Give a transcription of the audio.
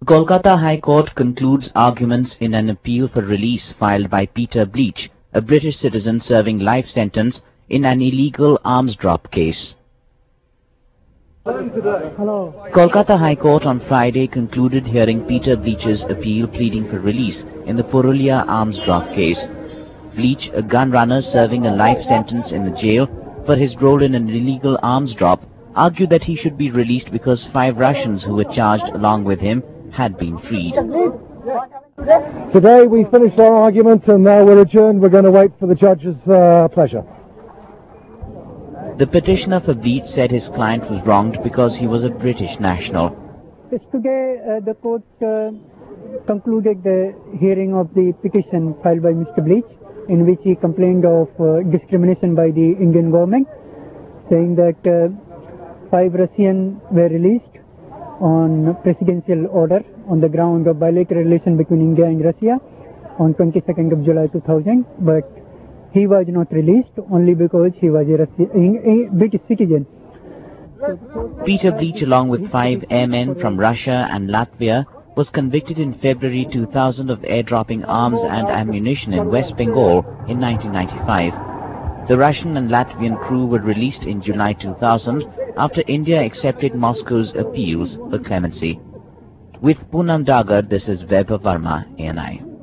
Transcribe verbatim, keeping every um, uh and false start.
Kolkata High Court concludes arguments in an appeal for release filed by Peter Bleach, a British citizen serving life sentence in an illegal arms drop case. Hello. Kolkata High Court on Friday concluded hearing Peter Bleach's appeal pleading for release in the Purulia arms drop case. Bleach, a gun runner serving a life sentence in the jail for his role in an illegal arms drop, argued that he should be released because five Russians who were charged along with him had been freed. Today we finished our argument and now we're adjourned. We're going to wait for the judge's uh, pleasure. The petitioner for Bleach said his client was wronged because he was a British national. Yes, today uh, the court uh, concluded the hearing of the petition filed by Mister Bleach, in which he complained of uh, discrimination by the Indian government, saying that uh, five Russians were released on presidential order on the ground of bilateral relation between India and Russia on twenty-second of July two thousand, but he was not released only because he was a, Russian, a British citizen. Peter Bleach, along with five airmen from Russia and Latvia, was convicted in February two thousand of airdropping arms and ammunition in West Bengal in nineteen ninety-five. The Russian and Latvian crew were released in July two thousand after India accepted Moscow's appeals for clemency. With Poonam Dagar, this is Vaibhav Verma, A N I.